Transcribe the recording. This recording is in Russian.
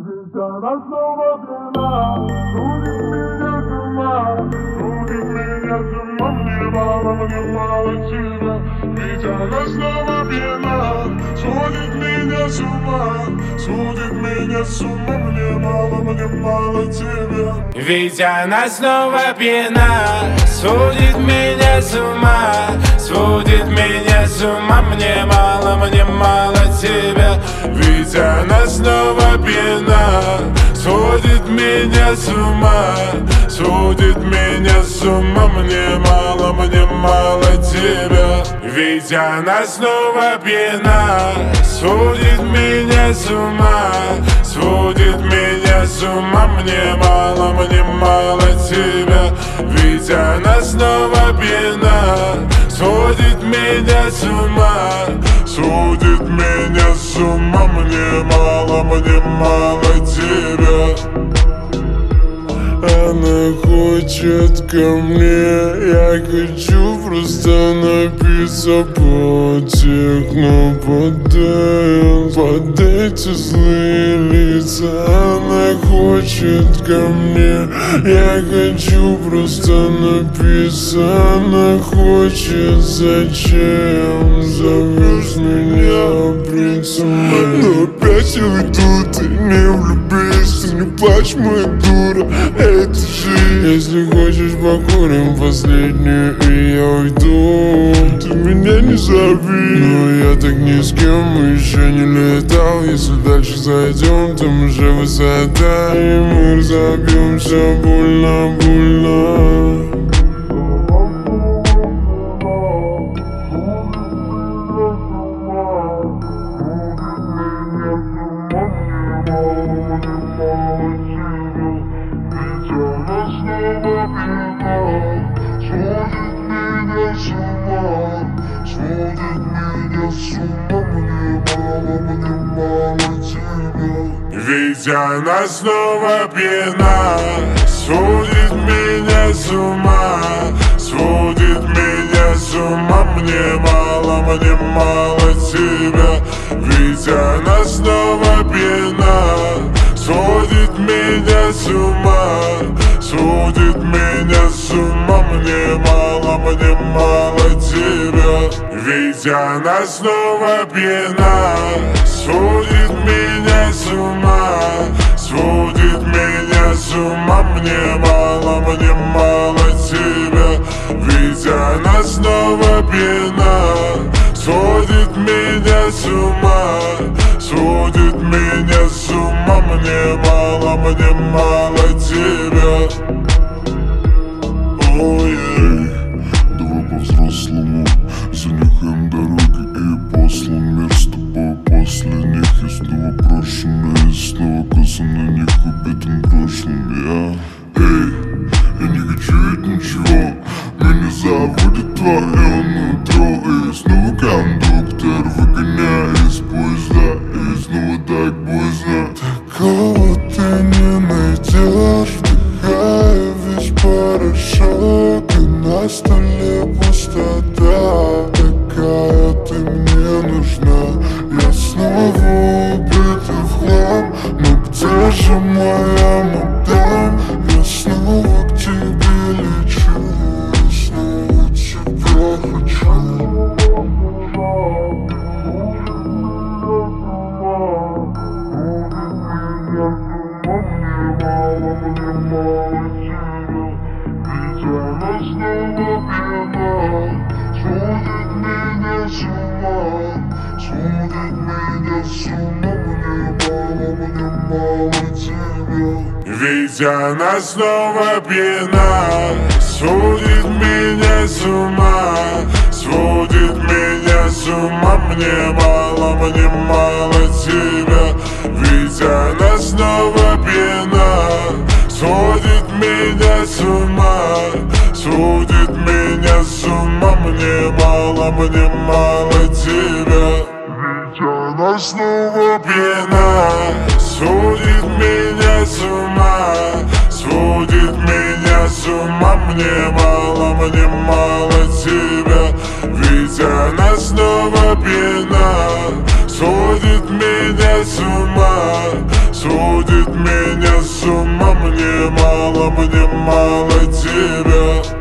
Ведь она снова пьяна, сводит меня с ума, сводит меня с ума. Мне мало тебя. Ведь она снова пьяна, сводит меня с ума, сводит меня с ума. Мне мало тебя. Ведь она снова пьяна, сводит меня с ума, сводит меня с ума. Мне мало тебя. Ведь она снова пьяна, сводит меня с ума, сводит меня с ума. Мне мало тебя. Ведь она снова пьяна, сводит меня с ума, сводит меня с ума. Мне мало тебя. Ведь она снова пьяна, сводит меня с ума, сводит меня с ума. Мне мало тебя. Она хочет ко мне, я хочу просто напиться под техно, под эти злые лица. Она хочет ко мне, я хочу просто напиться. Она хочет, зачем зовешь меня принцем? Но опять я уйду, ты не влюбись, ты не плачь, моя дура. Это жизнь. Если хочешь, покурим последнюю, и я уйду. Ты меня не зови, но я так ни с кем еще не летал. Если дальше зайдем, там уже высота, и мы разобьемся больно. Ведь она снова пьяна, сводит меня с ума, сводит меня с ума. Мне мало тебя. Ведь она снова пьяна, сводит меня с ума, сводит меня с ума. Мне мало тебя. Ведь она снова пьяна, сводит меня с ума, сводит меня с ума. Мне мало тебя. Ведь она снова пьяна, сводит меня с ума, сводит меня с ума. Мне мало тебя. Ой, давай по-взрослому занюхаем дороги и послан мир с тобой последних. И снова брошенные, снова косы на них убитым прошлым. Я не хочу ведь ничего, меня заводит твое нутро. И снова кондуктор, выгоняя из поезда, и снова так поздно. Такого ты не найдешь, вдыхая весь порошок, и на столе пустота. Такая ты мне нужна, я снова убит в хлам. Но где же моя мадам? Я снова к тебе лечу, я снова тебя хочу. Ведь она снова пьяна, сводит меня с ума, сводит меня с ума. Мне мало тебя. Ведь она снова пьяна, сводит меня с ума, сводит меня с ума. Мне мало тебя. Ведь она снова пьяна, сводит меня с ума, сводит меня с ума. Мне мало тебя. Ведь она снова пьяна, сводит меня с ума, сводит меня с ума. Мне мало тебя.